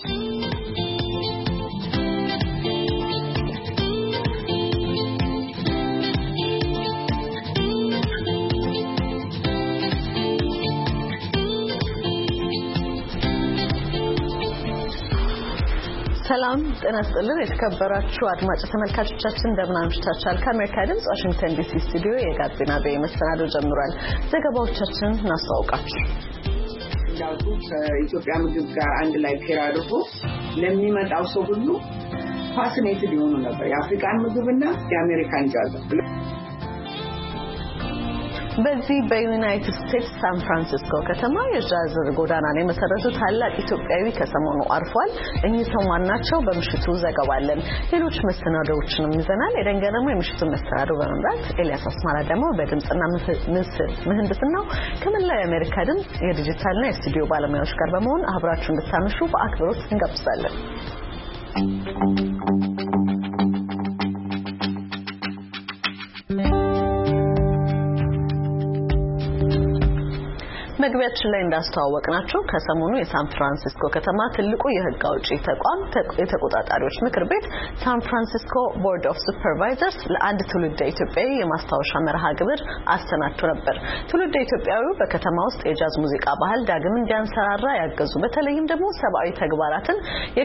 ሰላም ጤና ይስጥልን የተከበራችሁ አድማጭ ተመልካቾቻችን እንደምን አምሽታችኋል ከአሜሪካ ድምጽ ዋሽንግተን ዲሲ ስቱዲዮ የጋቢና በመሰናዶ ጀምሯል ዘገባዎቻችንን እናስተዋውቃችሁ ያው ከኢትዮጵያ ምግብ ጋር አንድ ላይ ፔር አድርጎ ለሚመጣው ሰው ሁሉ ፋሲኔትድ ይሆኑ ነበር የአፍሪካን ምግብና የአሜሪካን ጃዝ በዚህ በዩናይትድ ስቴትስ ሳን ፍራንሲስኮ ከተማ የጃዝ ጎዳናን የመሰረቱ ታላቅ ኢትዮጵያዊ ከሰሞኑ አርፏል እኚህ ሰው ማናቸው በምሽቱ ዘገባለን ሌሎች መሰናዶዎችንም ይዘናል የደንገረሙ የምሽቱን መሰናዶ በመምራት ኤልያስ አስማራ ደግሞ በድምጽና ምስል ምህንድስናው ከመላው የአሜሪካ ድምጽ የዲጂታልና የስቱዲዮ ባለሙያዎች ጋር በመሆን አብራችሁ እንድታመሹ በአክብሮት እንጋብዛለን መግቢያችን ላይ እንዳስተዋወቅናችሁ ከሰሞኑ የሳን ፍራንሲስኮ ከተማ ትልቁ የህግ አውጪ ተቋም የተቆጣጣሪዎች ምክር ቤት ሳን ፍራንሲስኮ ቦርድ ኦፍ ሱፐርቫይዘርስ ለአንድ ትውልደ ኢትዮጵያዊ የማስታወሻ መርሃ ግብር አሰናድቶ ነበር ትውልደ ኢትዮጵያዊው በከተማ ውስጥ የጃዝ ሙዚቃ ባህል ዳግም እንዲያንሰራራ ያገዙ በተለይም ደግሞ ሰብአዊ ተግባራትን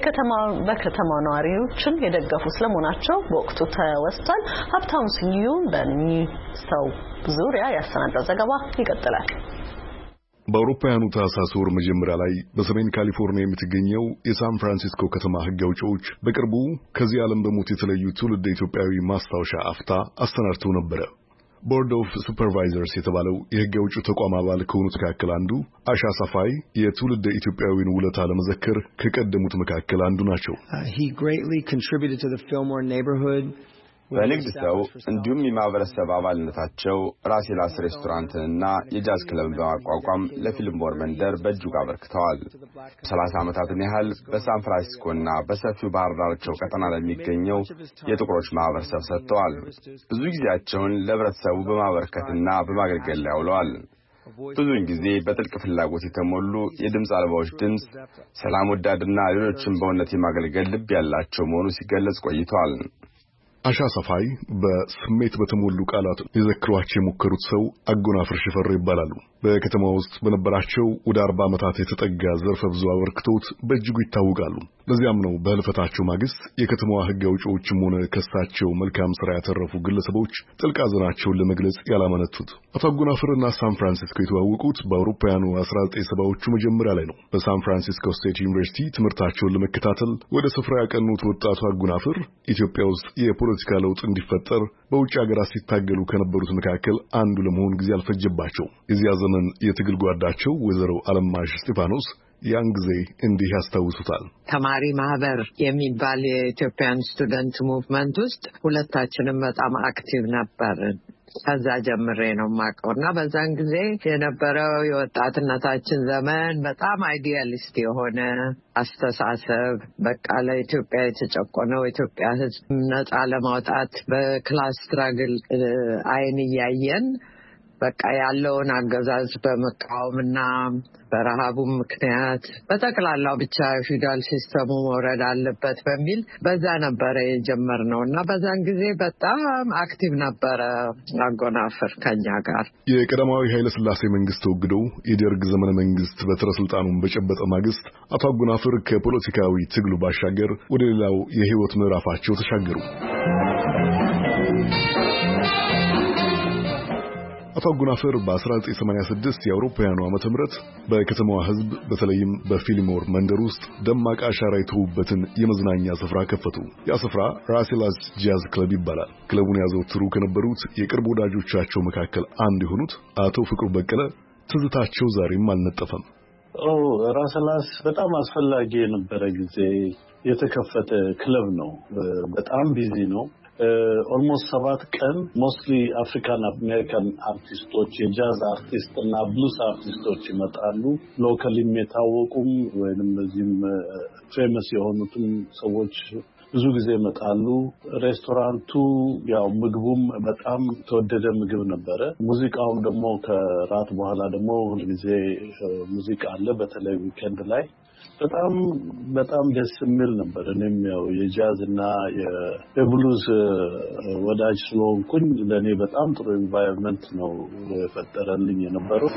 በከተማው ነዋሪዎችን የደገፉ ስለመሆናቸው በወቅቱ ተወስቷል ሀብታሙ ስዩም በእኚህ ሰው ዙሪያ ያሰናዳው ዘገባ ይቀጥላል በአውሮፓውያኑ ታህሳስ ወር መጀመሪያ ላይ በሰሜን ካሊፎርኒያ የምትገኘው የሳን ፍራንሲስኮ ከተማ ህግ አውጪዎች በቅርቡ ከዚህ ዓለም በሞት የተለዩ ትውልደ ኢትዮጵያዊ ማስታወሻ አፍታ አሰናድተው ነበር። ቦርድ ኦፍ ሱፐርቫይዘርስ የተባለው የህግ አውጪው ተቋም አባል ከሆኑት መካከል አንዱ አሻ ሰፋይ የትውልደ ኢትዮጵያዊን ውለታ ለመዘከር ከቀደሙት መካከል አንዱ ናቸው። He greatly contributed to the Fillmore neighborhood. በንግድ ሰው እንዲሁም የማህበረሰብ አባልነታቸው ራሴላስ ሬስቶራንትና የጃዝ ክለብን በማቋቋም ለፊልሞር መንደር በእጅጉ አበርክተዋል። 30 ዓመታትን ያህል በሳን ፍራንሲስኮና በሰፊው ባህር ዳርቻው ቀጠና ለሚገኘው የጥቁሮች ማህበረሰብ ሰጥተዋል። ብዙ ጊዜያቸውን ለህብረተሰቡ በማበርከትና በማገልገል ላይ አውለዋል። ብዙውን ጊዜ በጥልቅ ፍላጎት የተሞሉ የድምጽ አልባዎች ድምጽ ሰላም ወዳድና ሌሎችን በእውነት የማገልገል ልብ ያላቸው መሆኑ ሲገለጽ ቆይቷል። አሻ ሰፋይ በስሜት በተሞሉ ቃላት ሊዘክሯቸው የሞከሩት ሰው አጎናፍር ሽፈራው ይባላሉ። በከተማ ውስጥ በነበራቸው ወደ 40 ዓመታት የተጠጋ ዘርፈ ብዙ አበርክቶት በእጅጉ ይታወቃሉ። ለዚያም ነው በህልፈታቸው ማግስት የከተማዋ ህግ አውጪዎችም ሆነ ከሳቸው መልካም ስራ ያተረፉ ግለሰቦች ጥልቅ ሐዘናቸውን ለመግለጽ ያላመነቱት። አቶ አጎናፍርና ሳን ፍራንሲስኮ የተዋወቁት በአውሮፓውያኑ 1970ዎቹ መጀመሪያ ላይ ነው። በሳን ፍራንሲስኮ ስቴት ዩኒቨርሲቲ ትምህርታቸውን ለመከታተል ወደ ስፍራ ያቀኑት ወጣቱ አጎናፍር ኢትዮጵያ ውስጥ የፖለቲካ ለውጥ እንዲፈጠር በውጭ ሀገራት ሲታገሉ ከነበሩት መካከል አንዱ ለመሆን ጊዜ አልፈጀባቸው። የዚያ ዘመን የትግል ጓዳቸው ወይዘሮ አለማሽ እስጢፋኖስ ያን ጊዜ እንዲህ ያስታውሱታል። ተማሪ ማህበር የሚባል የኢትዮጵያን ስቱደንት ሙቭመንት ውስጥ ሁለታችንም በጣም አክቲቭ ነበርን። ከዛ ጀምሬ ነው ማቀውና በዛን ጊዜ የነበረው የወጣትነታችን ዘመን በጣም አይዲያሊስት የሆነ አስተሳሰብ በቃ ለኢትዮጵያ የተጨቆነው ኢትዮጵያ ህዝብ ነፃ ለማውጣት በክላስ ስትራግል አይን ያየን በቃ ያለውን አገዛዝ በመቃወምና በረሃቡ ምክንያት በተከላላው ብቻ ፊውዳል ሲስተሙ ወረድ አለበት በሚል በዛ ነበር የጀመርነውና በዛን ጊዜ በጣም አክቲቭ ነበር አጎናፍር ከኛ ጋር። የቀዳማዊ ኃይለ ሥላሴ መንግስት ተወግዶ የደርግ ዘመነ መንግስት በትረ ስልጣኑን በጨበጠ ማግስት አቶ አጎናፍር ከፖለቲካዊ ትግሉ ባሻገር ወደ ሌላው የህይወት ምዕራፋቸው ተሻገሩ። አቶ አጎናፍር በ1986 የአውሮፓውያኑ ዓመተ ምህረት በከተማዋ ህዝብ በተለይም በፊልሞር መንደር ውስጥ ደማቅ አሻራ የተውበትን የመዝናኛ ስፍራ ከፈቱ። ያ ስፍራ ራሴላስ ጃዝ ክለብ ይባላል። ክለቡን ያዘወትሩ ከነበሩት የቅርብ ወዳጆቻቸው መካከል አንዱ የሆኑት አቶ ፍቅሩ በቀለ ትዝታቸው ዛሬም አልነጠፈም። ራሴላስ በጣም አስፈላጊ የነበረ ጊዜ የተከፈተ ክለብ ነው። በጣም ቢዚ ነው። almost 7 ቀን mostly African American artists የጃዝ አርቲስት እና ብሉስ አርቲስቶች ይመጣሉ። ሎካሊ የታወቁም ወይንም በዚህም ፌመስ የሆኑትም ሰዎች ብዙ ጊዜ ይመጣሉ። ሬስቶራንቱ ያው ምግቡም በጣም ተወደደ ምግብ ነበረ። ሙዚቃውም ደግሞ ከራት በኋላ ደግሞ ሁሉ ጊዜ ሙዚቃ አለ በተለይ ዊኬንድ ላይ በጣም ደስ የሚል ነበር። እኔም ያው የጃዝ እና የብሉዝ ወዳጅ ስለሆንኩኝ ለኔ በጣም ጥሩ ኤንቫይሮንመንት ነው የፈጠረልኝ የነበረው።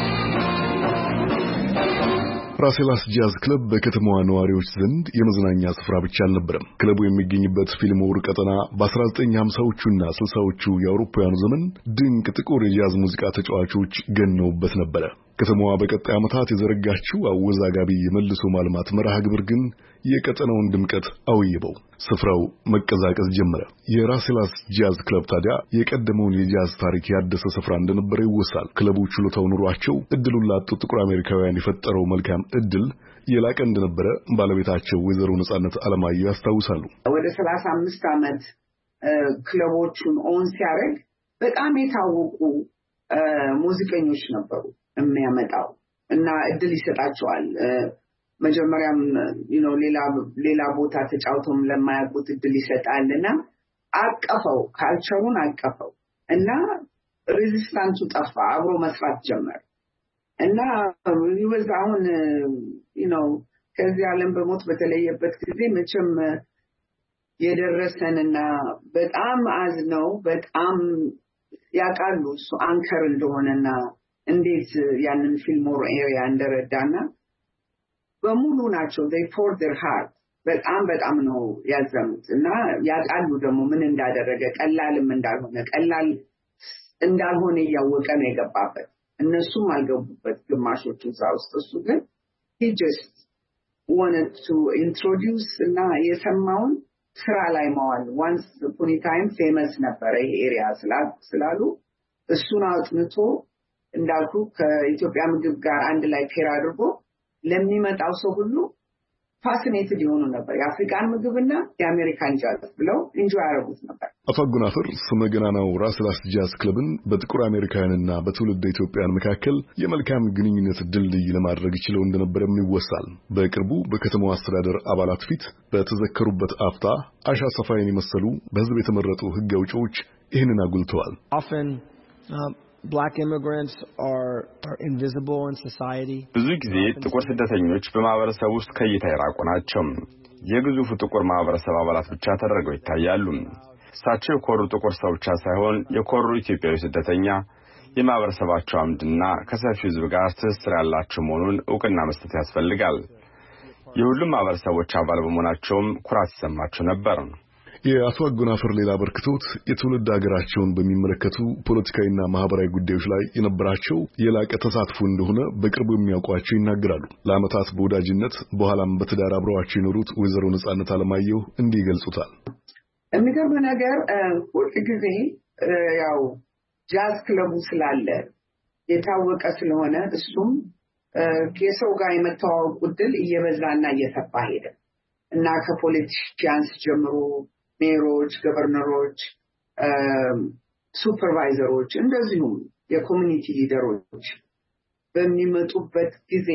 ራሴላስ ጃዝ ክለብ በከተማዋ ነዋሪዎች ዘንድ የመዝናኛ ስፍራ ብቻ አልነበረም። ክለቡ የሚገኝበት ፊልሞር ቀጠና በ1950ዎቹና 60ዎቹ የአውሮፓውያኑ ዘመን ድንቅ ጥቁር የጃዝ ሙዚቃ ተጫዋቾች ገነውበት ነበር። ከተማዋ በቀጣይ ዓመታት የዘረጋችው አወዛጋቢ የመልሶ ማልማት መርሃ ግብር ግን የቀጠናውን ድምቀት አውይበው ስፍራው መቀዛቀዝ ጀመረ። የራሴላስ ጃዝ ክለብ ታዲያ የቀደመውን የጃዝ ታሪክ ያደሰ ስፍራ እንደነበረ ይወሳል። ክለቡ ችሎታው ኑሯቸው እድሉን ላጡ ጥቁር አሜሪካውያን የፈጠረው መልካም እድል የላቀ እንደነበረ ባለቤታቸው ወይዘሮ ነጻነት አለማየሁ ያስታውሳሉ። ወደ 35 ዓመት ክለቦቹን ኦን ሲያደርግ በጣም የታወቁ ሙዚቀኞች ነበሩ የሚያመጣው እና እድል ይሰጣቸዋል። መጀመሪያም ሌላ ቦታ ተጫውቶም ለማያውቁት እድል ይሰጣልና አቀፈው ካልቸሩን አቀፈው እና ሬዚስታንሱ ጠፋ። አብሮ መስራት ጀመረ እና አሁን ከዚህ ዓለም በሞት በተለየበት ጊዜ መቼም የደረሰንና በጣም አዝነው በጣም ያውቃሉ እሱ አንከር እንደሆነና እንዴት ያንን ፊልሞር ኤሪያ እንደረዳና በሙሉ ናቸው they poured their heart በጣም ነው ያዘኑት እና ያውቃሉ ደግሞ ምን እንዳደረገ ቀላልም እንዳልሆነ እያወቀ ነው የገባበት። እነሱም አልገቡበት ግማሾቹ እዛ ውስጥ። እሱ ግን he just wanted to introduce እና የሰማውን ስራ ላይ ማዋል once upon a time famous ነበረ ይሄ ኤሪያ ስላሉ እሱን አጥንቶ እንዳልኩ ከኢትዮጵያ ምግብ ጋር አንድ ላይ ፔር አድርጎ ለሚመጣው ሰው ሁሉ ፋሲኔትድ ይሆኑ ነበር። የአፍሪካን ምግብና የአሜሪካን ጃዝ ብለው ኢንጆይ ያደርጉት ነበር። አቶ አጎናፍር ስመገናናው ራሴላስ ጃዝ ክለብን በጥቁር አሜሪካውያንና በትውልደ ኢትዮጵያን መካከል የመልካም ግንኙነት ድልድይ ለማድረግ ይችለው እንደነበረም ይወሳል። በቅርቡ በከተማው አስተዳደር አባላት ፊት በተዘከሩበት አፍታ አሻ ሰፋይን የመሰሉ በህዝብ የተመረጡ ህግ አውጪዎች ይህንን አጉልተዋል። Black immigrants are invisible in society. ብዙ ጊዜ ጥቁር ስደተኞች በማህበረሰብ ውስጥ ከእይታ የራቁ ናቸው። የግዙፉ ጥቁር ማህበረሰብ አባላት ብቻ ተደርገው ይታያሉ። እሳቸው የኮሩ ጥቁር ሰው ብቻ ሳይሆን የኮሩ ኢትዮጵያዊ ስደተኛ የማህበረሰባቸው አምድና ከሰፊው ህዝብ ጋር ትስስር ያላቸው መሆኑን እውቅና መስጠት ያስፈልጋል። የሁሉም ማህበረሰቦች አባል በመሆናቸውም ኩራት ይሰማቸው ነበር። የአቶ አጎናፍር ሌላ በርክቶት የትውልድ ሀገራቸውን በሚመለከቱ ፖለቲካዊና ማህበራዊ ጉዳዮች ላይ የነበራቸው የላቀ ተሳትፎ እንደሆነ በቅርቡ የሚያውቋቸው ይናገራሉ። ለዓመታት በወዳጅነት በኋላም በትዳር አብረዋቸው የኖሩት ወይዘሮ ነጻነት አለማየሁ እንዲህ ይገልጹታል። የሚገርም ነገር ሁል ጊዜ ያው ጃዝ ክለቡ ስላለ የታወቀ ስለሆነ እሱም ከሰው ጋር የመተዋወቅ ዕድል እየበዛና እየሰፋ ሄደ እና ከፖለቲሽያንስ ጀምሮ ሜሮች፣ ገቨርነሮች፣ ሱፐርቫይዘሮች እንደዚሁም የኮሚኒቲ ሊደሮች በሚመጡበት ጊዜ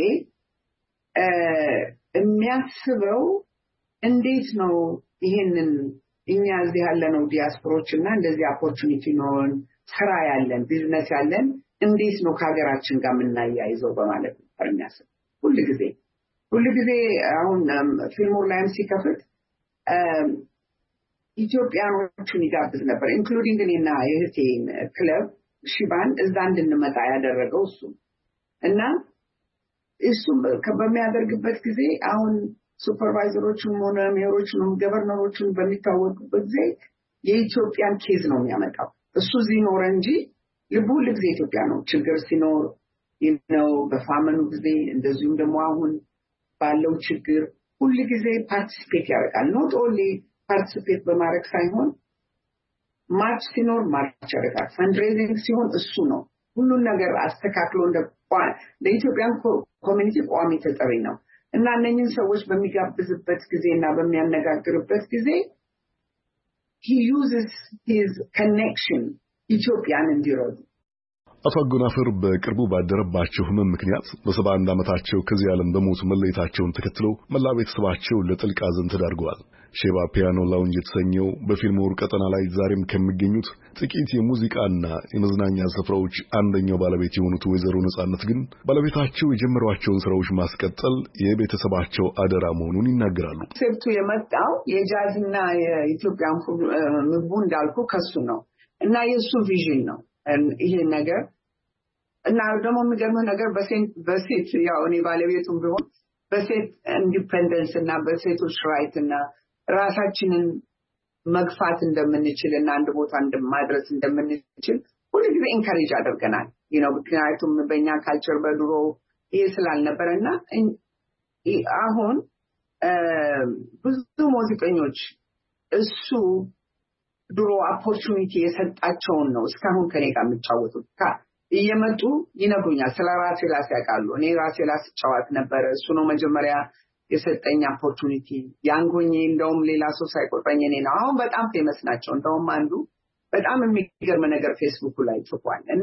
የሚያስበው እንዴት ነው ይሄንን እኛ እዚህ ያለነው ዲያስፖሮች እና እንደዚህ ኦፖርቹኒቲ ነውን ስራ ያለን ቢዝነስ ያለን እንዴት ነው ከሀገራችን ጋር የምናያይዘው በማለት ነበር የሚያስበው ሁሉ ጊዜ አሁን ፊልሞር ላይም ሲከፍት ኢትዮጵያኖቹን ይጋብዝ ነበር ኢንክሉዲንግ እኔና የእህቴን ክለብ ሺባን እዛ እንድንመጣ ያደረገው እሱ እና እሱም በሚያደርግበት ጊዜ አሁን ሱፐርቫይዘሮቹም ሆነ ሜሮቹም ገቨርነሮቹም በሚታወቁበት ጊዜ የኢትዮጵያን ኬዝ ነው የሚያመጣው። እሱ እዚህ ኖረ እንጂ ልቡ ሁልጊዜ ኢትዮጵያ ነው። ችግር ሲኖር በፋመኑ ጊዜ እንደዚሁም ደግሞ አሁን ባለው ችግር ሁልጊዜ ፓርቲሲፔት ያደርጋል። ኖት ኦንሊ ፓርቲሲፔት በማድረግ ሳይሆን ማርች ሲኖር ማርች ያደርጋል። ፈንድሬዚንግ ሲሆን እሱ ነው ሁሉን ነገር አስተካክሎ ለኢትዮጵያን ኮሚኒቲ ቋሚ ተጠሪ ነው እና እነኝህን ሰዎች በሚጋብዝበት ጊዜና በሚያነጋግርበት ጊዜ he uses his connection ኢትዮጵያን እንዲረዱ አቶ አጎናፍር በቅርቡ ባደረባቸው ህመም ምክንያት በ71 ዓመታቸው ከዚህ ዓለም በሞት መለየታቸውን ተከትሎ መላ ቤተሰባቸው ለጥልቅ ሐዘን ተዳርገዋል። ሼባ ፒያኖ ላውንጅ የተሰኘው በፊልም ወር ቀጠና ላይ ዛሬም ከሚገኙት ጥቂት የሙዚቃና የመዝናኛ ስፍራዎች አንደኛው ባለቤት የሆኑት ወይዘሮ ነጻነት ግን ባለቤታቸው የጀመሯቸውን ስራዎች ማስቀጠል የቤተሰባቸው አደራ መሆኑን ይናገራሉ። ሴፍቱ የመጣው የጃዝና የኢትዮጵያን ምግቡ እንዳልኩ ከሱ ነው እና የሱ ቪዥን ነው ይሄ ነገር እና ደግሞ የሚገርመው ነገር በሴት ያው እኔ ባለቤቱም ቢሆን በሴት ኢንዲፔንደንስ እና በሴቶች ራይት እና ራሳችንን መግፋት እንደምንችል እና አንድ ቦታ ማድረስ እንደምንችል ሁልጊዜ ኢንካሬጅ አድርገናል። ምክንያቱም በእኛ ካልቸር በድሮ ይሄ ስላልነበረና አሁን ብዙ ሙዚቀኞች እሱ ድሮ ኦፖርቹኒቲ የሰጣቸውን ነው እስካሁን ከኔ ጋር የሚጫወቱት። እየመጡ ይነግሩኛል ስለ ራሴ ላስ ያውቃሉ። እኔ ራሴ ላስ ጫወት ነበር እሱ ነው መጀመሪያ የሰጠኝ ኦፖርቹኒቲ። ያንጎኝ እንደውም ሌላ ሰው ሳይቆጥረኝ እኔ ነው አሁን በጣም ፌመስ ናቸው። እንደውም አንዱ በጣም የሚገርም ነገር ፌስቡክ ላይ ጽፏል እና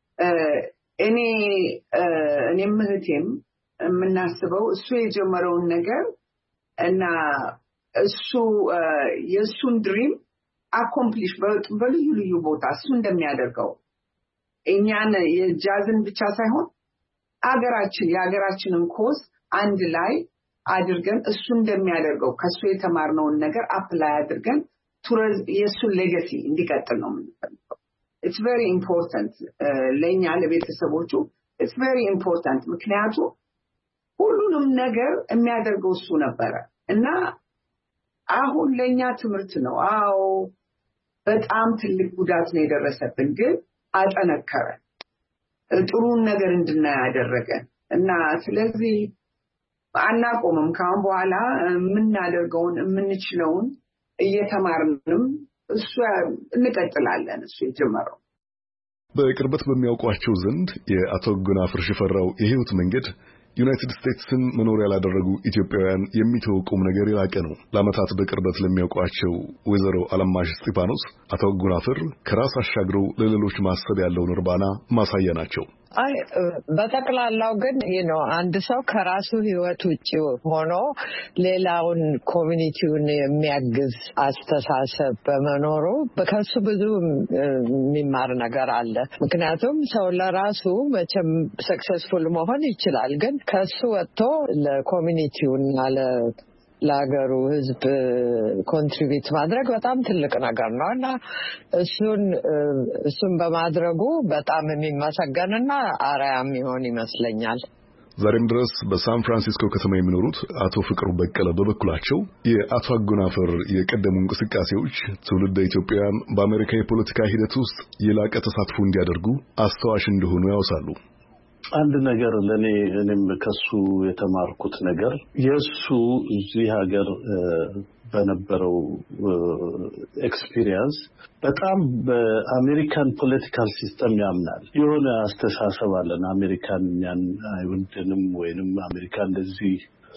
እኔም እህቴም የምናስበው እሱ የጀመረውን ነገር እና እሱ የሱን ድሪም አኮምፕሊሽ በልዩ ልዩ ቦታ እሱ እንደሚያደርገው እኛን የጃዝን ብቻ ሳይሆን የሀገራችንን ኮዝ አንድ ላይ አድርገን እሱ እንደሚያደርገው ከሱ የተማርነውን ነገር አፕላይ አድርገን የሱን ሌጋሲ እንዲቀጥል ነው የምንፈልገው። it's very important ለኛ ለቤተሰቦቹ it's very important ምክንያቱም ሁሉንም ነገር የሚያደርገው እሱ ነበረ እና አሁን ለኛ ትምህርት ነው። አዎ በጣም ትልቅ ጉዳት ነው የደረሰብን ግን አጠነከረን ጥሩን ነገር እንድናይ ያደረገን እና ስለዚህ አናቆምም ካሁን በኋላ የምናደርገውን የምንችለውን እየተማርንም እሱ እንቀጥላለን እሱ የጀመረው። በቅርበት በሚያውቋቸው ዘንድ የአቶ አጎናፍር ሽፈራው የህይወት መንገድ ዩናይትድ ስቴትስን መኖሪያ ላደረጉ ኢትዮጵያውያን የሚተወቁም ነገር የላቀ ነው። ለዓመታት በቅርበት ለሚያውቋቸው ወይዘሮ አለማሽ እስጢፋኖስ አቶ አጎናፍር ከራስ አሻግረው ለሌሎች ማሰብ ያለውን እርባና ማሳያ ናቸው። በጠቅላላው ግን አንድ ሰው ከራሱ ህይወት ውጪ ሆኖ ሌላውን ኮሚኒቲውን የሚያግዝ አስተሳሰብ በመኖሩ ከሱ ብዙ የሚማር ነገር አለ። ምክንያቱም ሰው ለራሱ መቼም ሰክሰስፉል መሆን ይችላል፣ ግን ከሱ ወጥቶ ለኮሚኒቲውና ለሀገሩ ህዝብ ኮንትሪቢዩት ማድረግ በጣም ትልቅ ነገር ነው እና እሱን በማድረጉ በጣም የሚመሰገንና አርአያ የሚሆን ይመስለኛል። ዛሬም ድረስ በሳን ፍራንሲስኮ ከተማ የሚኖሩት አቶ ፍቅሩ በቀለ በበኩላቸው የአቶ አጎናፍር የቀደሙ እንቅስቃሴዎች ትውልደ ኢትዮጵያውያን በአሜሪካ የፖለቲካ ሂደት ውስጥ የላቀ ተሳትፎ እንዲያደርጉ አስተዋሽ እንደሆኑ ያወሳሉ። አንድ ነገር እኔም ከሱ የተማርኩት ነገር የሱ እዚህ ሀገር በነበረው ኤክስፒሪየንስ በጣም በአሜሪካን ፖለቲካል ሲስተም ያምናል። የሆነ አስተሳሰብ አለን አሜሪካን እኛን አይወደንም ወይንም አሜሪካ እንደዚህ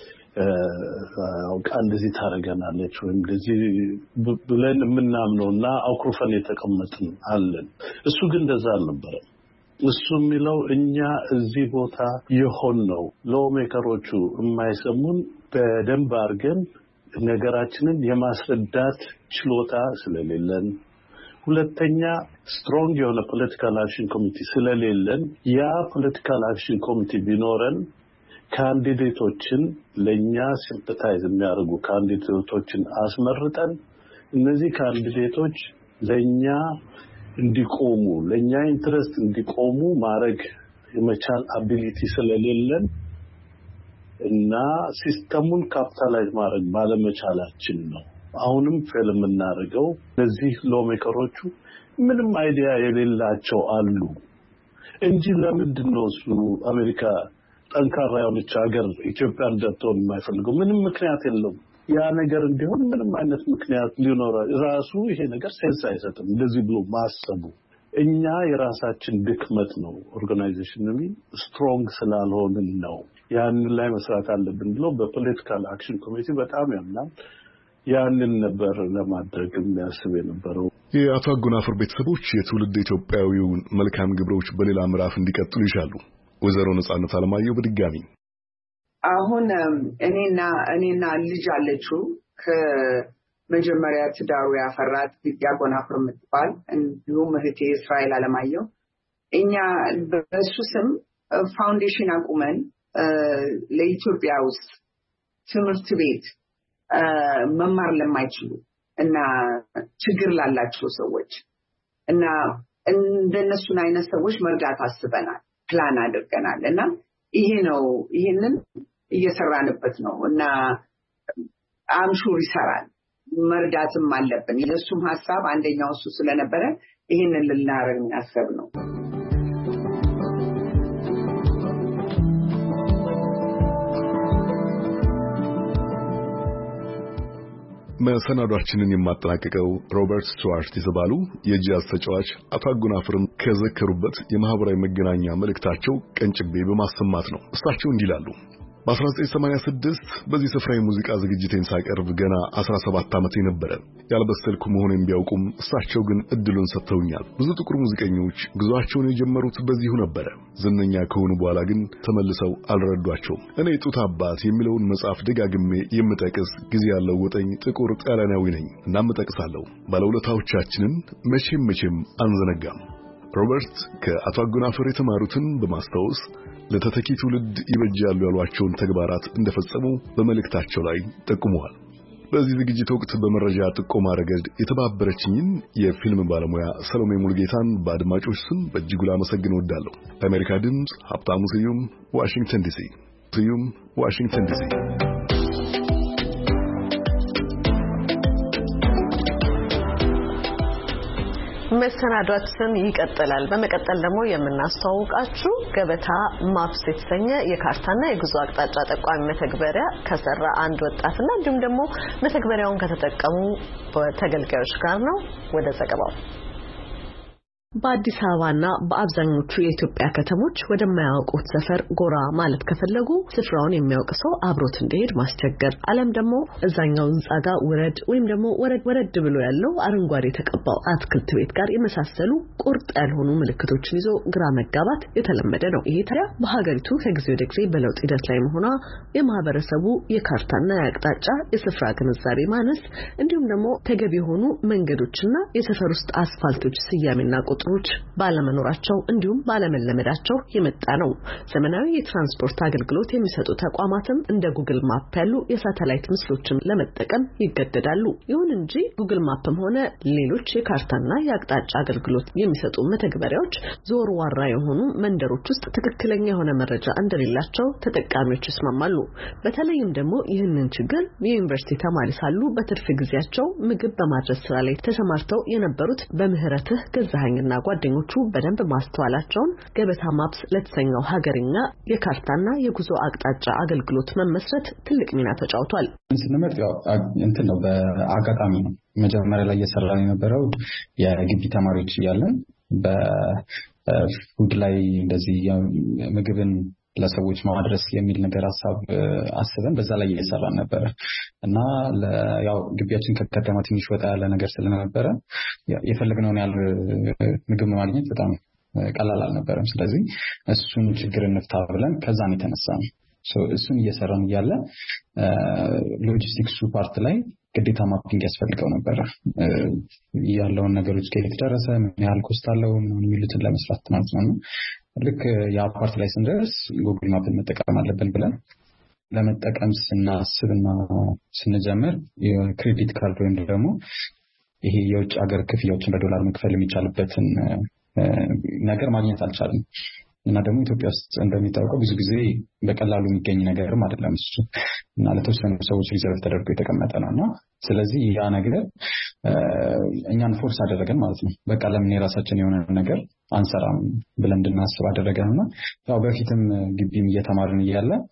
እንደዚህ ታረጋናለች ወይም እንደዚህ ብለን የምናምነውና አኩርፈን የተቀመጥን አለን። እሱ ግን እንደዛ አልነበረም። እሱ የሚለው እኛ እዚህ ቦታ የሆነው ሎሜከሮቹ የማይሰሙን በደንብ አድርገን ነገራችንን የማስረዳት ችሎታ ስለሌለን፣ ሁለተኛ ስትሮንግ የሆነ ፖለቲካል አክሽን ኮሚቴ ስለሌለን፣ ያ ፖለቲካል አክሽን ኮሚቴ ቢኖረን ካንዲዴቶችን ለኛ ሲምፓታይዝ የሚያደርጉ ካንዲዴቶችን አስመርጠን እነዚህ ካንዲዴቶች ለኛ እንዲቆሙ ለኛ ኢንትረስት እንዲቆሙ ማድረግ የመቻል አቢሊቲ ስለሌለን እና ሲስተሙን ካፒታላይዝ ማድረግ ባለመቻላችን ነው አሁንም ፌል የምናደርገው። ለዚህ ሎሜከሮቹ ምንም አይዲያ የሌላቸው አሉ እንጂ ለምንድን ነው እሱ አሜሪካ ጠንካራ የሆነች ሀገር ኢትዮጵያ እንድትሆን የማይፈልገው? ምንም ምክንያት የለውም። ያ ነገር እንዲሆን ምንም አይነት ምክንያት ሊኖር ራሱ ይሄ ነገር ሴንስ አይሰጥም እንደዚህ ብሎ ማሰቡ። እኛ የራሳችን ድክመት ነው ኦርጋናይዜሽናሊ ስትሮንግ ስላልሆንን ነው ያንን ላይ መስራት አለብን ብሎ በፖለቲካል አክሽን ኮሚቴ በጣም ያምናል። ያንን ነበር ለማድረግ የሚያስብ የነበረው። የአቶ አጎናፍር ቤተሰቦች የትውልድ ኢትዮጵያዊውን መልካም ግብሮች በሌላ ምዕራፍ እንዲቀጥሉ ይሻሉ። ወይዘሮ ነጻነት አለማየሁ በድጋሚ አሁን እኔና ልጅ አለችው ከመጀመሪያ ትዳሩ ያፈራት አጎናፍር የምትባል እንዲሁም እህቴ እስራኤል አለማየሁ እኛ በሱ ስም ፋውንዴሽን አቁመን ለኢትዮጵያ ውስጥ ትምህርት ቤት መማር ለማይችሉ እና ችግር ላላቸው ሰዎች እና እንደነሱን አይነት ሰዎች መርዳት አስበናል፣ ፕላን አድርገናል እና ይሄንን እየሰራንበት ነው እና አምሹር ይሰራል። መርዳትም አለብን። የሱም ሐሳብ አንደኛው እሱ ስለነበረ ይሄንን ልናረግ ያሰብ ነው። መሰናዷችንን የማጠናቀቀው ሮበርት ስቱዋርት የተባሉ የጃዝ ተጫዋች አቶ አጎናፍርን ከዘከሩበት የማህበራዊ መገናኛ መልእክታቸው ቀንጭቤ በማሰማት ነው። እሳቸው እንዲህ ይላሉ። በ1986 በዚህ ስፍራ የሙዚቃ ዝግጅቴን ሳቀርብ ገና 17 ዓመቴ ነበረ። ያልበሰልኩ መሆኔን ቢያውቁም እሳቸው ግን እድሉን ሰጥተውኛል። ብዙ ጥቁር ሙዚቀኞች ጉዟቸውን የጀመሩት በዚሁ ነበረ። ዝነኛ ከሆኑ በኋላ ግን ተመልሰው አልረዷቸውም። እኔ ጡት አባት የሚለውን መጽሐፍ ደጋግሜ የምጠቅስ ጊዜ ያለው ወጠኝ ጥቁር ጣሊያናዊ ነኝ። እናም እጠቅሳለሁ። ባለውለታዎቻችንን መቼም አንዘነጋም። ሮበርት ከአቶ አጎናፍር የተማሩትን በማስታወስ ለተተኪ ትውልድ ይበጃሉ ያሏቸውን ተግባራት እንደፈጸሙ በመልእክታቸው ላይ ጠቁመዋል። በዚህ ዝግጅት ወቅት በመረጃ ጥቆማ ረገድ የተባበረችኝን የፊልም ባለሙያ ሰሎሜ ሙልጌታን በአድማጮች ስም በእጅጉ ላመሰግን እወዳለሁ። ለአሜሪካ ድምፅ ሀብታሙ ስዩም ዋሽንግተን ዲሲ። መሰናዷችን ይቀጥላል። በመቀጠል ደግሞ የምናስተዋውቃችሁ ገበታ ማፕስ የተሰኘ የካርታና የጉዞ አቅጣጫ ጠቋሚ መተግበሪያ ከሰራ አንድ ወጣትና እንዲሁም ደግሞ መተግበሪያውን ከተጠቀሙ ተገልጋዮች ጋር ነው። ወደ ዘገባው። በአዲስ አበባና በአብዛኞቹ የኢትዮጵያ ከተሞች ወደማያውቁት ሰፈር ጎራ ማለት ከፈለጉ ስፍራውን የሚያውቅ ሰው አብሮት እንዲሄድ ማስቸገር አለም ደግሞ እዛኛው ህንጻ ጋር ወረድ ወይም ደግሞ ወረድ ብሎ ያለው አረንጓዴ የተቀባው አትክልት ቤት ጋር የመሳሰሉ ቁርጥ ያልሆኑ ምልክቶችን ይዞ ግራ መጋባት የተለመደ ነው። ይሄ ታዲያ በሀገሪቱ ከጊዜ ወደ ጊዜ በለውጥ ሂደት ላይ መሆኗ የማህበረሰቡ የካርታና የአቅጣጫ የስፍራ ግንዛቤ ማነስ እንዲሁም ደግሞ ተገቢ የሆኑ መንገዶችና የሰፈር ውስጥ አስፋልቶች ስያሜና ቁጥሮች ባለመኖራቸው እንዲሁም ባለመለመዳቸው የመጣ ነው። ዘመናዊ የትራንስፖርት አገልግሎት የሚሰጡ ተቋማትም እንደ ጉግል ማፕ ያሉ የሳተላይት ምስሎችን ለመጠቀም ይገደዳሉ። ይሁን እንጂ ጉግል ማፕም ሆነ ሌሎች የካርታና የአቅጣጫ አገልግሎት የሚሰጡ መተግበሪያዎች ዞር ዋራ የሆኑ መንደሮች ውስጥ ትክክለኛ የሆነ መረጃ እንደሌላቸው ተጠቃሚዎች ይስማማሉ። በተለይም ደግሞ ይህንን ችግር የዩኒቨርሲቲ ተማሪ ሳሉ በትርፍ ጊዜያቸው ምግብ በማድረስ ስራ ላይ ተሰማርተው የነበሩት በምህረትህ ገዛኸኝና ጓደኞቹ በደንብ ማስተዋላቸውን ገበታ ማፕስ ለተሰኘው ሀገርኛ የካርታና የጉዞ አቅጣጫ አገልግሎት መመስረት ትልቅ ሚና ተጫውቷል። ስንመርጥ ያው እንትን ነው በአጋጣሚ ነው። መጀመሪያ ላይ እየሰራን የነበረው የግቢ ተማሪዎች እያለን በፉድ ላይ እንደዚህ ምግብን ለሰዎች ማድረስ የሚል ነገር ሐሳብ አስበን በዛ ላይ እየሰራን ነበር እና ያው ግቢያችን ከከተማ ትንሽ ወጣ ያለ ነገር ስለነበረ የፈለግነውን ያህል ምግብ ማግኘት በጣም ቀላል አልነበረም። ስለዚህ እሱን ችግር እንፍታ ብለን ከዛን የተነሳን እሱን እየሰራን እያለ ሎጂስቲክሱ ፓርት ላይ ግዴታ ማፒንግ ያስፈልገው ነበር። ያለውን ነገሮች ከየት ደረሰ፣ ምን ያህል ኮስት አለው፣ ምን የሚሉትን ለመስራት ማለት ነው። ልክ ያ ፓርት ላይ ስንደርስ ጉግል ማፕን መጠቀም አለብን ብለን ለመጠቀም ስናስብና ስንጀምር የክሬዲት ካርድ ወይም ደግሞ ይሄ የውጭ ሀገር ክፍያዎችን በዶላር መክፈል የሚቻልበትን ነገር ማግኘት አልቻለም። እና ደግሞ ኢትዮጵያ ውስጥ እንደሚታወቀው ብዙ ጊዜ በቀላሉ የሚገኝ ነገርም አይደለም እሱ እና ለተወሰኑ ሰዎች ሪዘርቭ ተደርጎ የተቀመጠ ነውና ስለዚህ ያ ነገር እኛን ፎርስ አደረገን ማለት ነው። በቃ ለምን የራሳችን የሆነ ነገር አንሰራም ብለን እንድናስብ አደረገንና ያው በፊትም ግቢም እየተማርን እያለ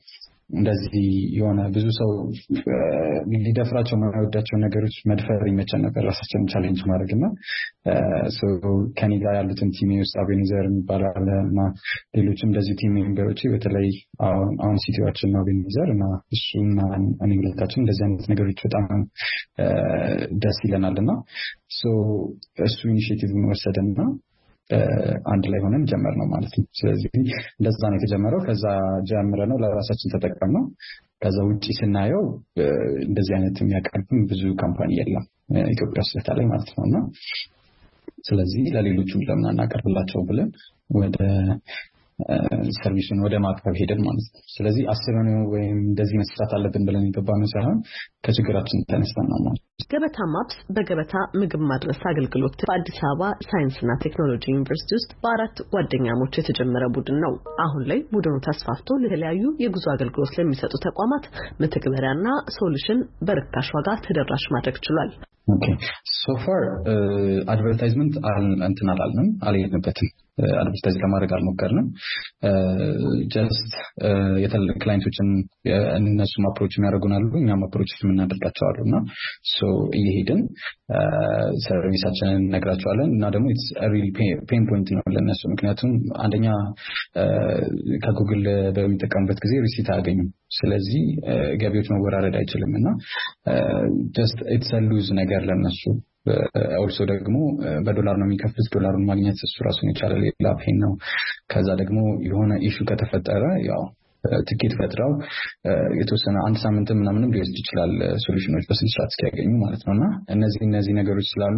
እንደዚህ የሆነ ብዙ ሰው ሊደፍራቸው የማይወዳቸው ነገሮች መድፈር ይመቸን ነበር ራሳችንን ቻሌንጅ ማድረግና ከኔ ጋር ያሉትን ቲም ውስጥ አቤኒዘር የሚባል እና ሌሎችም እንደዚህ ቲም ሜምበሮች በተለይ አሁን ሲቲዋችን አቤኒዘር እና እሱና እኔ ሁለታችን እንደዚህ አይነት ነገሮች በጣም ደስ ይለናልና እሱ ኢኒሺዬቲቭ ወሰደና አንድ ላይ ሆነን ጀመር ነው ማለት ነው። ስለዚህ እንደዛ ነው የተጀመረው። ከዛ ጀምረ ነው ለራሳችን ተጠቀም ነው። ከዛ ውጪ ስናየው እንደዚህ አይነት የሚያቀርብ ብዙ ካምፓኒ የለም ኢትዮጵያ ውስጥ ላይ ማለት ነውና ስለዚህ ለሌሎቹም ለምን አናቀርብላቸው ብለን ወደ ሰርቪሱን ወደ ማቅረብ ሄደን ማለት ነው። ስለዚህ አስበነው ወይም እንደዚህ መስራት አለብን ብለን የገባነው ሳይሆን ከችግራችን ተነስተን ነው ማለት ነው። ገበታ ማፕስ በገበታ ምግብ ማድረስ አገልግሎት በአዲስ አበባ ሳይንስና ቴክኖሎጂ ዩኒቨርሲቲ ውስጥ በአራት ጓደኛሞች የተጀመረ ቡድን ነው። አሁን ላይ ቡድኑ ተስፋፍቶ ለተለያዩ የጉዞ አገልግሎት ለሚሰጡ ተቋማት መተግበሪያና ሶሉሽን በርካሽ ዋጋ ተደራሽ ማድረግ ችሏል። ኦኬ ሶ ፋር አድቨርታይዝመንት አላልንም አልሄድንበትም። አድቨርታይዝ ለማድረግ አልሞከርንም። ጀስት የተለያዩ ክላይንቶችን እነሱም አፕሮች የሚያደርጉናሉ እኛም አፕሮች የምናደርጋቸው አሉና እየሄድን ሰርቪሳችንን ነግራቸዋለን እና ደግሞ ኢትስ ሪሊ ፔን ፖይንት ነው ለነሱ። ምክንያቱም አንደኛ ከጉግል በሚጠቀሙበት ጊዜ ሪሲት አያገኙም። ስለዚህ ገቢዎች መወራረድ አይችልም እና ጀስት ኢትስ ሉዝ ነገር ለነሱ። ኦልሶ ደግሞ በዶላር ነው የሚከፍሉት። ዶላሩን ማግኘት እሱ ራሱን የቻለ ሌላ ፔን ነው። ከዛ ደግሞ የሆነ ኢሹ ከተፈጠረ ያው ትኬት ፈጥረው የተወሰነ አንድ ሳምንት ምናምንም ሊወስድ ይችላል ሶሉሽኖች በስንት እስኪያገኙ ማለት ነውና እነዚህ ነገሮች ስላሉ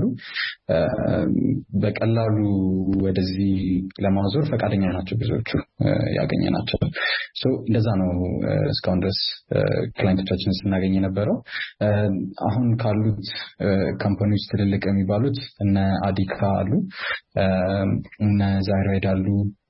በቀላሉ ወደዚህ ለማዞር ፈቃደኛ ናቸው ብዙዎቹ ያገኘናቸው። እንደዛ ነው እስካሁን ድረስ ክላይንቶቻችንን ስናገኝ የነበረው። አሁን ካሉት ካምፓኒዎች ትልልቅ የሚባሉት እነ አዲካ አሉ፣ እነ ዛይሮይድ አሉ፣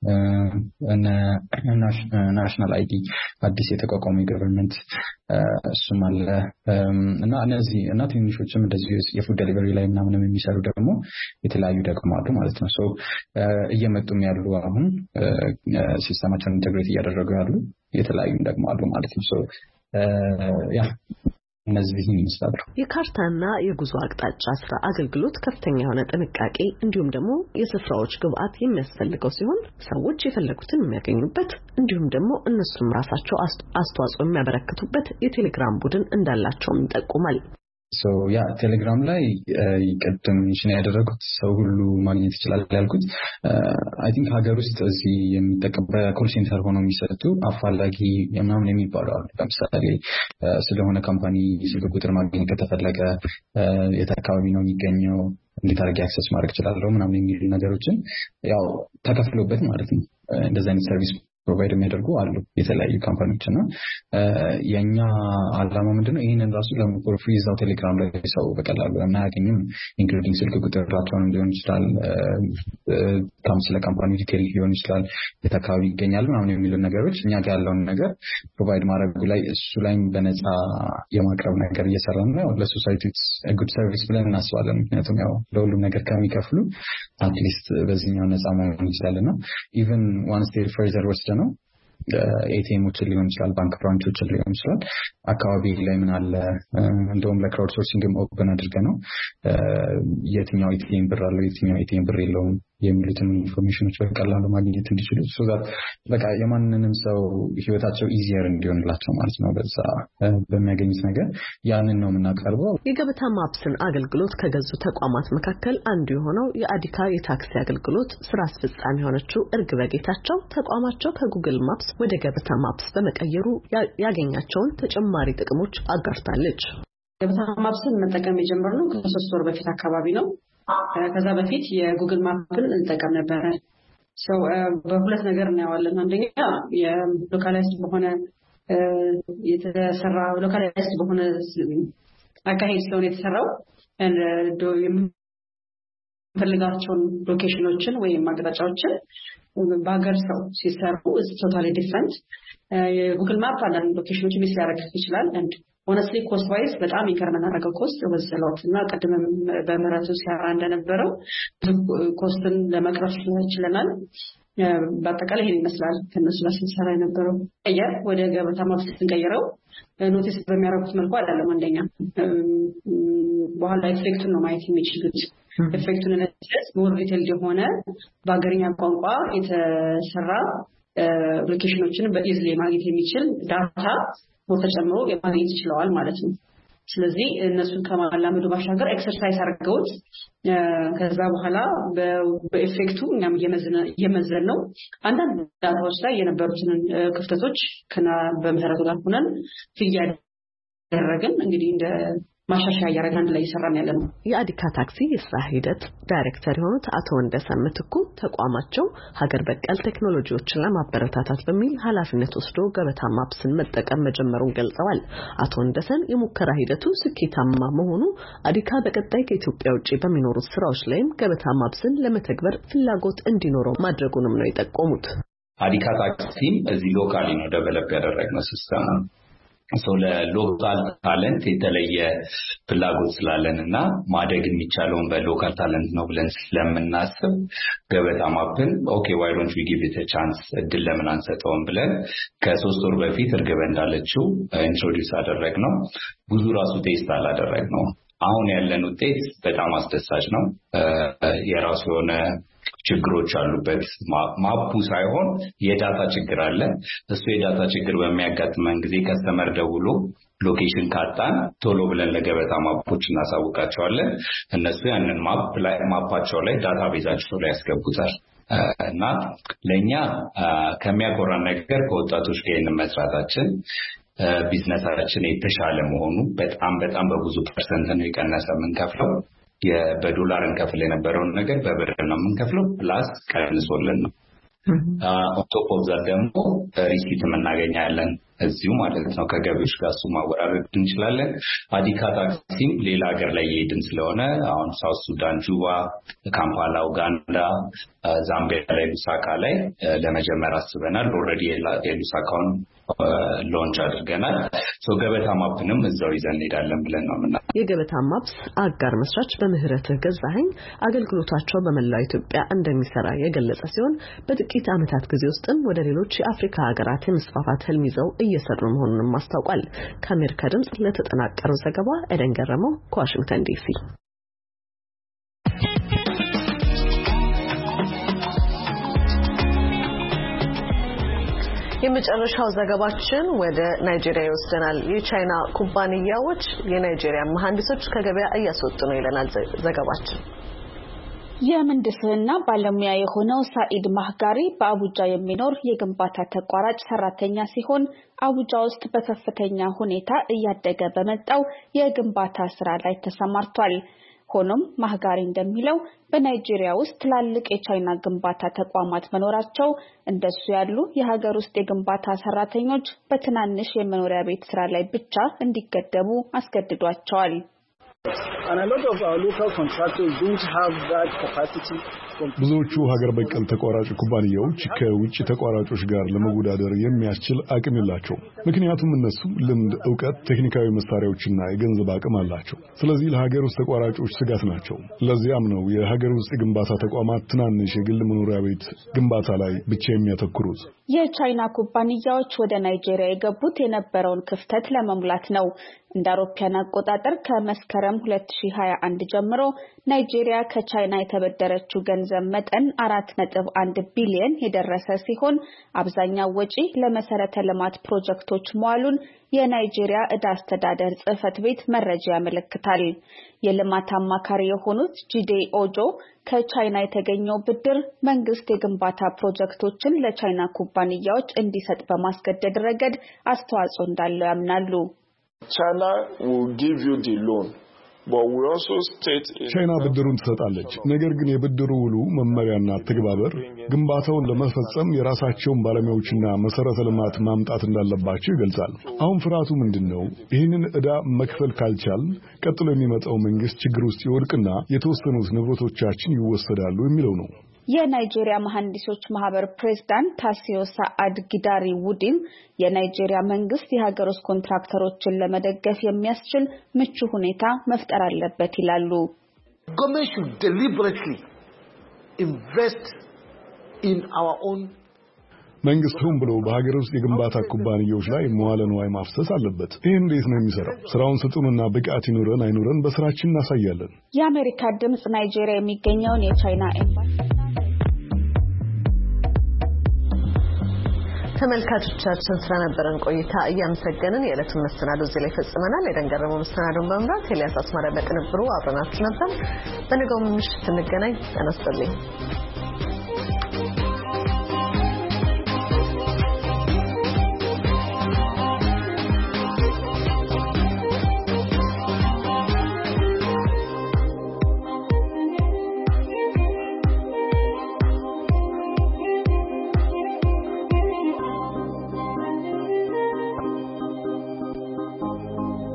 እነ ናሽናል አይዲ አዲስ የተቋቋመ ገቨርንመንት እሱም አለ እና እነዚህ እና ትንሾችም እንደዚህ የፉድ ዴሊቨሪ ላይ ምናምን የሚሰሩ ደግሞ የተለያዩ ደግሞ አሉ ማለት ነው። እየመጡም ያሉ አሁን ሲስተማቸውን ኢንተግሬት እያደረጉ ያሉ የተለያዩ ደግሞ አሉ ማለት ነው። ያ እነዚህ ይመስላሉ። የካርታና የጉዞ አቅጣጫ ስራ አገልግሎት ከፍተኛ የሆነ ጥንቃቄ እንዲሁም ደግሞ የስፍራዎች ግብአት የሚያስፈልገው ሲሆን ሰዎች የፈለጉትን የሚያገኙበት እንዲሁም ደግሞ እነሱም ራሳቸው አስተዋጽኦ የሚያበረክቱበት የቴሌግራም ቡድን እንዳላቸውም ይጠቁማል። ያ ቴሌግራም ላይ ይቀድም ሽና ያደረጉት ሰው ሁሉ ማግኘት ይችላል ያልኩት አይ ቲንክ ሀገር ውስጥ እዚህ የሚጠቀም በኮል ሴንተር ሆኖ የሚሰጡ አፋላጊ ምናምን የሚባሉ አሉ። ለምሳሌ ስለሆነ ካምፓኒ ስልክ ቁጥር ማግኘት ከተፈለገ የት አካባቢ ነው የሚገኘው፣ እንዴት አድርጌ አክሰስ ማድረግ እችላለሁ ምናምን የሚሉ ነገሮችን ያው ተከፍሎበት ማለት ነው እንደዛ አይነት ሰርቪስ ፕሮቫይድ የሚያደርጉ አሉ የተለያዩ ካምፓኒዎች እና የኛ አላማ ምንድነው ይሄንን ራሱ ለሞር ፍሪ ዛው ቴሌግራም ላይ ሰው በቀላሉ እናያገኝም ኢንክሉዲንግ ስልክ ቁጥራቸውን ሊሆን ይችላል ስለ ካምፓኒ ዲቴል ሊሆን ይችላል የት አካባቢ ይገኛል ምናምን የሚሉ ነገሮች እኛ ጋር ያለውን ነገር ፕሮቫይድ ማድረጉ ላይ እሱ ላይም በነፃ የማቅረብ ነገር እየሰራን ነው። ለሶሳይቲ ጉድ ሰርቪስ ብለን እናስባለን። ምክንያቱም ያው ለሁሉም ነገር ከሚከፍሉ አትሊስት በዚህኛው ነፃ መሆን ይችላልና ኢቭን ዋን ስቴፕ ፈርዘር ወስደ ነው ኤቲኤሞችን ሊሆን ይችላል ባንክ ብራንቾችን ሊሆን ይችላል አካባቢ ላይ ምን አለ እንደውም ለክራውድ ሶርሲንግም ኦፕን አድርገ ነው የትኛው ኤቲኤም ብር አለው የትኛው ኤቲኤም ብር የለውም የሚሉትን ኢንፎርሜሽኖች በቀላሉ ማግኘት እንዲችሉ በቃ የማንንም ሰው ህይወታቸው ኢዚየር እንዲሆንላቸው ማለት ነው በዛ በሚያገኙት ነገር ያንን ነው የምናቀርበው። የገበታ ማፕስን አገልግሎት ከገዙ ተቋማት መካከል አንዱ የሆነው የአዲካ የታክሲ አገልግሎት ስራ አስፈጻሚ የሆነችው እርግበ ጌታቸው ተቋማቸው ከጉግል ማፕስ ወደ ገበታ ማፕስ በመቀየሩ ያገኛቸውን ተጨማሪ ጥቅሞች አጋርታለች። ገበታ ማፕስን መጠቀም የጀመርነው ከ3 ወር በፊት አካባቢ ነው። ከዛ በፊት የጉግል ማፕን እንጠቀም ነበር። በሁለት ነገር እናያለን። አንደኛ የሎካላይዝድ በሆነ የተሰራ ሎካላይዝድ በሆነ አካሄድ ስለሆነ የተሰራው የምንፈልጋቸውን ሎኬሽኖችን ወይም አቅጣጫዎችን በሀገር ሰው ሲሰሩ ቶታሊ ዲፍረንት። የጉግል ማፕ አንዳንድ ሎኬሽኖች ሚስ ሊያደርግ ይችላል። ሆነስትሊ ኮስት ዋይዝ በጣም ይከርመናል። ኮስት ወዘሎት እና ቀድመ በመረቱ ሲያራ እንደነበረው ኮስትን ለመቅረፍ ይችላል። በአጠቃላይ ይሄን ይመስላል ከነሱ ጋር ስንሰራ የነበረው ቀየር ወደ ገበታ ማፕስ ስንቀይረው ኖቲስ በሚያደርጉት መልኩ አይደለም አንደኛ በኋላ ኢፌክቱን ነው ማየት የሚችሉት ኢፌክቱን ለተስ ሞር ዲቴይልድ የሆነ በአገርኛ ቋንቋ የተሰራ ሎኬሽኖችን በኢዝሊ ማግኘት የሚችል ዳታ ተጨምሮ የማግኘት ይችላል ማለት ነው ስለዚህ እነሱን ከማላመዱ ባሻገር ኤክሰርሳይዝ አድርገውት ከዛ በኋላ በኢፌክቱ እኛም የመዘን ነው አንዳንድ ዳታዎች ላይ የነበሩትን ክፍተቶች ከና በመሰረቱ ጋር ሆነን ያደረግን እንግዲህ እንደ ማሻሻያ ያደረግን አንድ ላይ እየሰራን ያለነው የአዲካ ታክሲ የስራ ሂደት ዳይሬክተር የሆኑት አቶ ወንደሰን ምትኩ ተቋማቸው ሀገር በቀል ቴክኖሎጂዎችን ለማበረታታት በሚል ኃላፊነት ወስዶ ገበታ ማፕስን መጠቀም መጀመሩን ገልጸዋል አቶ ወንደሰን የሙከራ ሂደቱ ስኬታማ መሆኑ አዲካ በቀጣይ ከኢትዮጵያ ውጪ በሚኖሩት ስራዎች ላይም ገበታ ማፕስን ለመተግበር ፍላጎት እንዲኖረው ማድረጉንም ነው የጠቆሙት አዲካ ታክሲ እዚህ ሎካሊ ነው ዴቨሎፕ ያደረግነው ሲስተም ለሎካል ታለንት የተለየ ፍላጎት ስላለንና ማደግ የሚቻለውን በሎካል ታለንት ነው ብለን ስለምናስብ ገበታ ማፕን ኦኬ ዋይ ዶንት ዊ ጊቭ ኢት አ ቻንስ እድል ለምን አንሰጠውም ብለን ከ3 ወር በፊት እርግበ እንዳለችው ኢንትሮዲዩስ አደረግነው ብዙ ራሱ ቴስት አላደረግነው አሁን ያለን ውጤት በጣም አስደሳች ነው የራሱ የሆነ ችግሮች አሉበት ማፑ ሳይሆን የዳታ ችግር አለ እሱ የዳታ ችግር በሚያጋጥመን ጊዜ ከስተመር ደውሎ ሎኬሽን ካጣን ቶሎ ብለን ለገበታ ማፖች እናሳውቃቸዋለን እነሱ ያንን ማፓቸው ላይ ዳታቤዛቸው ላይ ያስገቡታል እና ለኛ ከሚያኮራ ነገር ከወጣቶች ጋር መስራታችን ቢዝነሳችን የተሻለ መሆኑ በጣም በብዙ ፐርሰንት ነው የቀነሰ የምንከፍለው በዶላር እንከፍል የነበረውን ነገር በብር ነው የምንከፍለው ፕላስ ቀንሶልን ነው ኦቶፕ ኦፍ ዛት ደግሞ ሪሲት እናገኛለን እዚሁ ማለት ነው ከገቢዎች ጋር እሱ ማወራረድ እንችላለን አዲካ ታክሲም ሌላ ሀገር ላይ እየሄድን ስለሆነ አሁን ሳውት ሱዳን ጁባ ካምፓላ ኡጋንዳ ዛምቢያ ላይ ሉሳካ ላይ ለመጀመር አስበናል ኦልሬዲ የሉሳካውን ሎንች አድርገናል ገበታ ማፕንም እዛው ይዘን እንሄዳለን ብለን ነው የገበታ ማፕስ አጋር መስራች በምህረትህ ገዛኸኝ አገልግሎታቸው በመላው ኢትዮጵያ እንደሚሰራ የገለጸ ሲሆን በጥቂት ዓመታት ጊዜ ውስጥም ወደ ሌሎች የአፍሪካ ሀገራት የመስፋፋት ህልም ይዘው እየሰሩ መሆኑንም አስታውቋል ከአሜሪካ ድምጽ ለተጠናቀረው ዘገባ ኤደን ገረመው ከዋሽንግተን ዲሲ የመጨረሻው ዘገባችን ወደ ናይጄሪያ ይወስደናል የቻይና ኩባንያዎች የናይጄሪያ መሐንዲሶች ከገበያ እያስወጡ ነው ይለናል ዘገባችን የምህንድስና ባለሙያ የሆነው ሳኢድ ማህጋሪ በአቡጃ የሚኖር የግንባታ ተቋራጭ ሰራተኛ ሲሆን አቡጃ ውስጥ በከፍተኛ ሁኔታ እያደገ በመጣው የግንባታ ስራ ላይ ተሰማርቷል ሆኖም ማህጋሪ እንደሚለው በናይጄሪያ ውስጥ ትላልቅ የቻይና ግንባታ ተቋማት መኖራቸው እንደሱ ያሉ የሀገር ውስጥ የግንባታ ሰራተኞች በትናንሽ የመኖሪያ ቤት ስራ ላይ ብቻ እንዲገደቡ አስገድዷቸዋል And a lot of our local contractors don't have that capacity. ብዙዎቹ ሀገር በቀል ተቋራጭ ኩባንያዎች ከውጭ ተቋራጮች ጋር ለመወዳደር የሚያስችል አቅም የላቸውም። ምክንያቱም እነሱ ልምድ፣ ዕውቀት፣ ቴክኒካዊ መሳሪያዎችና የገንዘብ አቅም አላቸው። ስለዚህ ለሀገር ውስጥ ተቋራጮች ስጋት ናቸው። ለዚያም ነው የሀገር ውስጥ ግንባታ ተቋማት ትናንሽ የግል መኖሪያ ቤት ግንባታ ላይ ብቻ የሚያተኩሩት። የቻይና ኩባንያዎች ወደ ናይጄሪያ የገቡት የነበረውን ክፍተት ለመሙላት ነው። እንደ አውሮፓውያን አቆጣጠር ከመስከረም 2021 ጀምሮ ናይጄሪያ ከቻይና የተበደረችው ገንዘብ መጠን 4.1 ቢሊዮን የደረሰ ሲሆን አብዛኛው ወጪ ለመሰረተ ልማት ፕሮጀክቶች መዋሉን የናይጄሪያ ዕዳ አስተዳደር ጽሕፈት ቤት መረጃ ያመለክታል። የልማት አማካሪ የሆኑት ጂዴ ኦጆ ከቻይና የተገኘው ብድር መንግስት የግንባታ ፕሮጀክቶችን ለቻይና ኩባንያዎች እንዲሰጥ በማስገደድ ረገድ አስተዋጽኦ እንዳለው ያምናሉ። China will give you the loan. ቻይና ብድሩን ትሰጣለች። ነገር ግን የብድሩ ውሉ መመሪያና ተግባበር ግንባታውን ለመፈጸም የራሳቸውን ባለሙያዎችና መሰረተ ልማት ማምጣት እንዳለባቸው ይገልጻል። አሁን ፍርሃቱ ምንድነው? ይህንን ዕዳ መክፈል ካልቻልን ቀጥሎ የሚመጣው መንግስት ችግር ውስጥ ይወድቅና የተወሰኑት ንብረቶቻችን ይወሰዳሉ የሚለው ነው። የናይጄሪያ መሐንዲሶች ማህበር ፕሬዝዳንት ታሲዮ ሳአድ ጊዳሪ ውዲም የናይጄሪያ መንግስት የሀገር ውስጥ ኮንትራክተሮችን ለመደገፍ የሚያስችል ምቹ ሁኔታ መፍጠር አለበት ይላሉ። Government should deliberately invest in our own መንግስት ሆን ብሎ በሀገር ውስጥ የግንባታ ኩባንያዎች ላይ መዋለ ንዋይ ማፍሰስ አለበት። ይህ እንዴት ነው የሚሰራው? ስራውን ስጡንና ብቃት ይኑረን አይኑረን በስራችን እናሳያለን። የአሜሪካ ድምጽ ናይጄሪያ የሚገኘውን የቻይና ኤምባሲ ተመልካቾቻችን ስለነበረን ቆይታ እያመሰገንን የዕለቱን መሰናዶ እዚህ ላይ ፈጽመናል። የደንገረመው መሰናዶን በመምራት ኤልያስ አስማረ በቅንብሩ አብረናችሁ ነበር። በነገው ምሽት እንገናኝ። ጤና ይስጥልኝ።